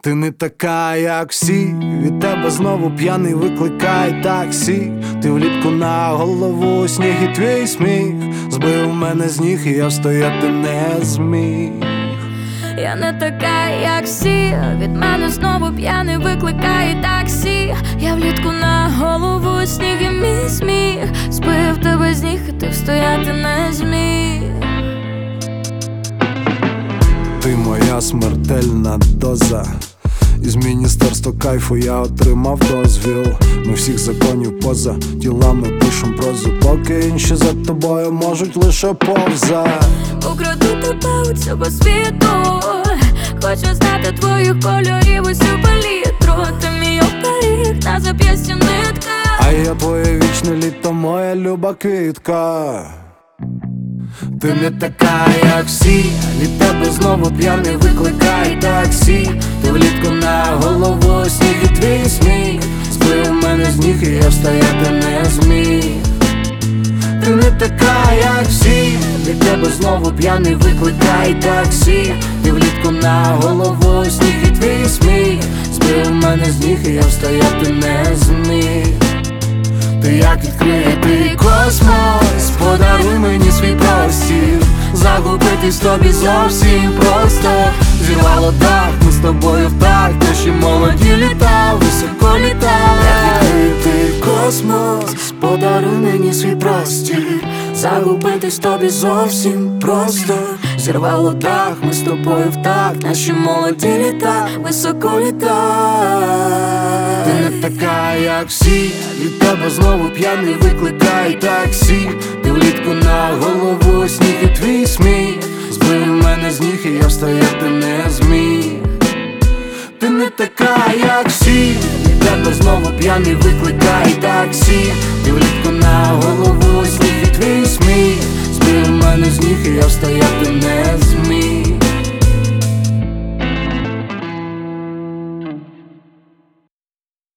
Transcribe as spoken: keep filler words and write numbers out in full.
Ти не така, як всі, від тебе знову п'яний викликає таксі. Ти влітку на голову сніг і твій сміх збив мене з ніг, і я стояти не зміг. Я не така, як всі, від мене знову п'яний викликає таксі. Я влітку на голову сніг і мій сміх збив тебе з ніг, і ти встояти не зміг. Ти моя смертельна доза. Із міністерства кайфу я отримав дозвіл. Ми всіх законів поза тілами пишем прозу, поки інші за тобою можуть лише повзати. Украду тебе у цього світу, хочу знати твоїх кольорів усю палітру. Ти мій оберіг, на зап'ясті нитка, а я твоє вічне літо, моя люба квітка. Ти не така, як всі, від тебе знову п'яний викликає таксі. Ти влітку на голову сніг і твій сміх збив мене з ніг, і я стояти не зміг. Ти не така, як всі, від тебе знову п'яний викликає таксі. Ти влітку на голову сніг і твій сміх збив мене з ніг, і я стояти не зміг. Ти як відкритий космос, подаруй мені свій простір. Загубитись тобі зовсім просто. Зірвало дах, ми з тобою в так, наші молоді літа, високо літа. Як відкритий космос, подаруй мені свій простір. Загубитись тобі зовсім просто. Зірвало дах, ми з тобою в так, наші молоді літа, високо літа. Ти не така, як всі, від тебе знову п'яний викликає таксі. Ти влітку на голову сніг і твій сміх збив мене з ніг, і я встояти не зміг. Ти не така, як всі, від тебе знову п'яний викликає таксі. Ти влітку на голову